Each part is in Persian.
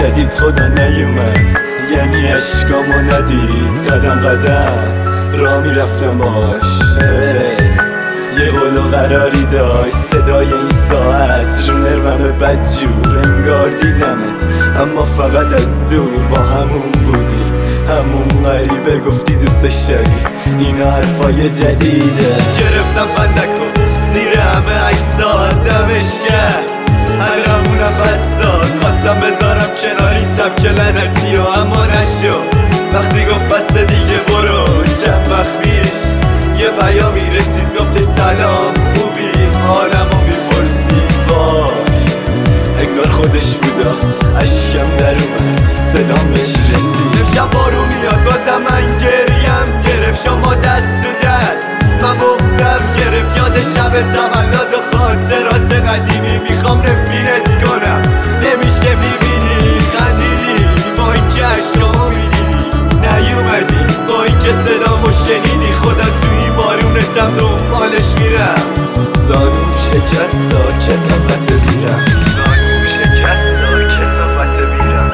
شدید خدا نیومد، یعنی عشقامو ندید. قدم قدم را میرفتم باش، یه قول و قراری داشت صدای این ساعت رو نرمم بدجور. انگار دیدمت اما فقط از دور، با همون بودی همون غریبه، گفتی دوستش داری، اینا حرفای جدیده. گرفتم فندکو زیر همه عکسات دم شهر، هرمونم بسات خواستم بذارم کناری سبک لعنتی و اما نشد. وقتی گفت بس دیگه برو، چند وقت پیش یه پیامی رسید گفتش سلام خوبی، حالمو میپرسی. وای انگار خودش بودا، اشکم در اومد صدام بهش رسید. امشب بارو میاد بازم من گریم گرفت، شما دست تو دست من بغزم گرفت. یاد شب تولد و خاطرات قدیمی میخوام نفرینت کنم، نمیشه میبینی خندیدی با این که اشکامو میدیدی، نیومدی با این که صدامو شنیدی. خدا توی بارونتم دنبالش میرم، زانوم شکستا کثافت میرم، زانوم شکستا کثافت میرم.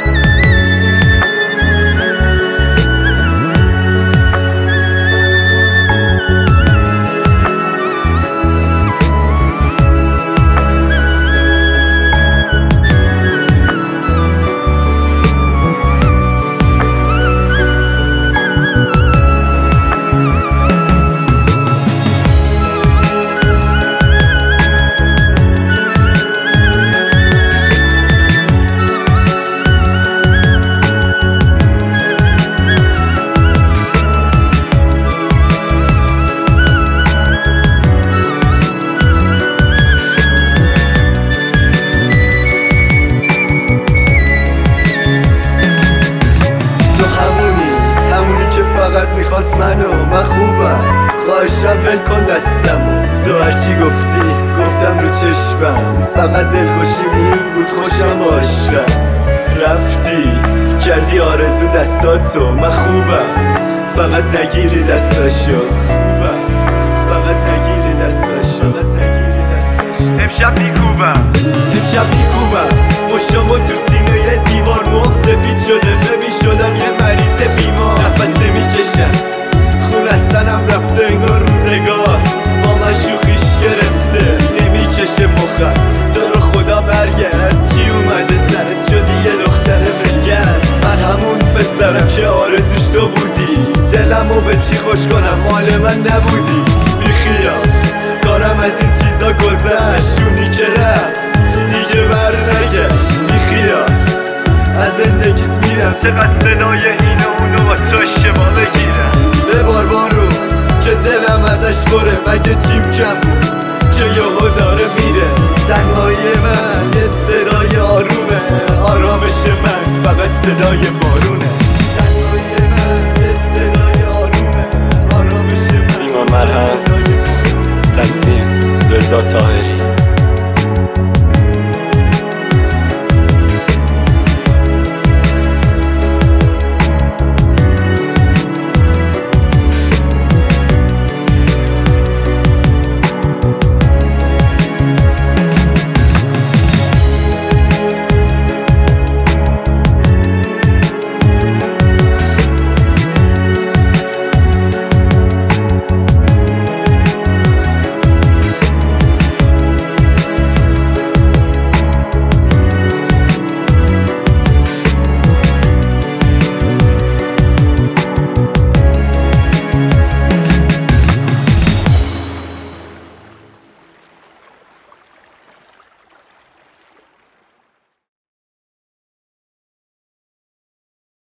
میخواست من خوبم، خواهشم ول کن دستمو. تو هرچی گفتی گفتم رو چشمم، فقط دلخوشیم این بود خوشم و عشقم. رفتی کردی آرزو دستاتو، من خوبم فقط نگیری دستاشو، خوبم فقط نگیری دستاشو. امشب میکوبم مشامو تو سینه دیوار، موم سفید شده ببین شدم یه مریض بیمار. نفسه میکشم خون از تنم رفته، انگار روزگار با من شوخیش گرفته. نمیکشه مخم تو رو خدا برگرد، چی اومده سرت شدی یه دختر ولگرد. من همون پسرم که آرزوش تو بودی، دلمو به چی خوش کنم مال من نبودی. بیخیال کارم از این چیزا گذشت، شونی که رفت دیگه بر نگشت. بیخیال از زندگیت میرم، چقدر صدای این و اونو با تو شما بگیرم. ببار بارو که دلم ازش بره، مگه چیم کم بود که یهو داره میره. تنهایی من یه صدای آرومه، آرامش من فقط صدای بارو.